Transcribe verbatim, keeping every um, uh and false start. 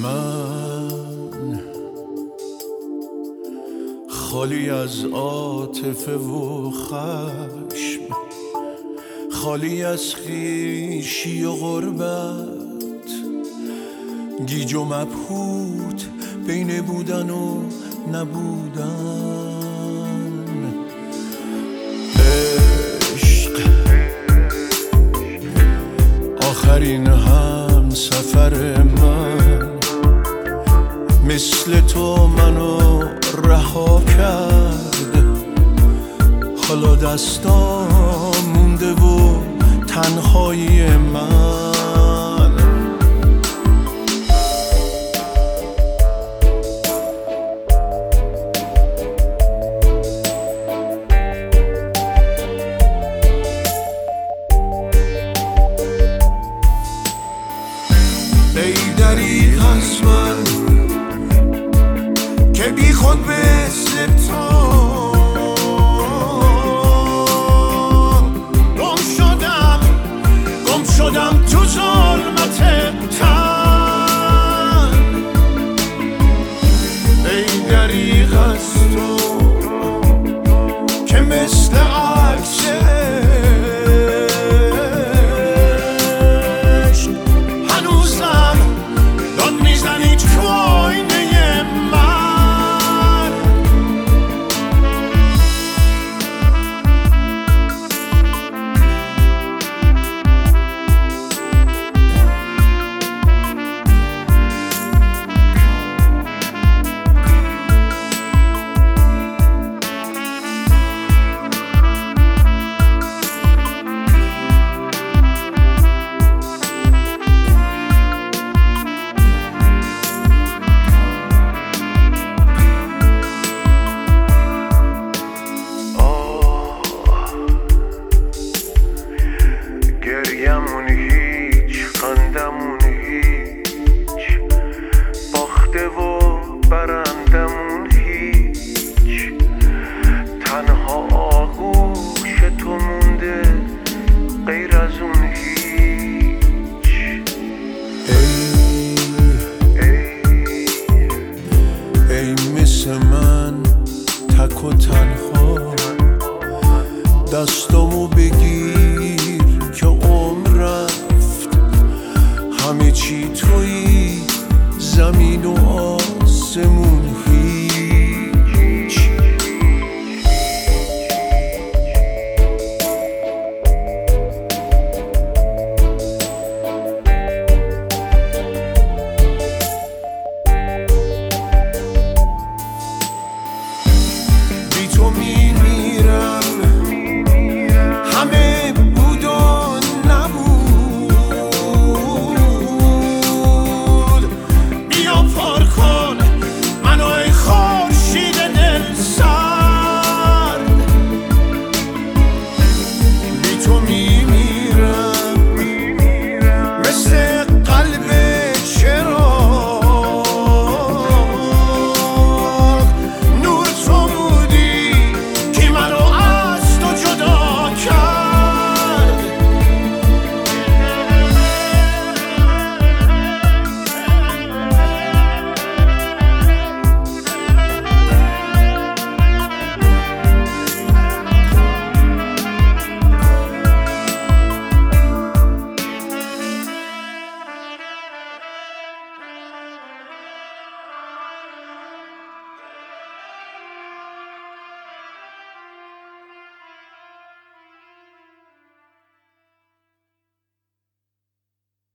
من خالی از عاطفه و خشم، خالی از خویشی و غربت، گیج و مبهوت بین بودن و نبودن. عشق آخرین هم سفر من، مثل تو منو رها کرد، حالا دستام مونده و تنهایی من. ای دریغ از من که بی خود مثل تو گم شدم، گم شدم تو ظلمت تن. ای دریغ از تو که مثل عکس گریمون هیچ، خندمون هیچ، باخته و برندمون هیچ، تنها آغوش تو مونده غیر از اون هیچ.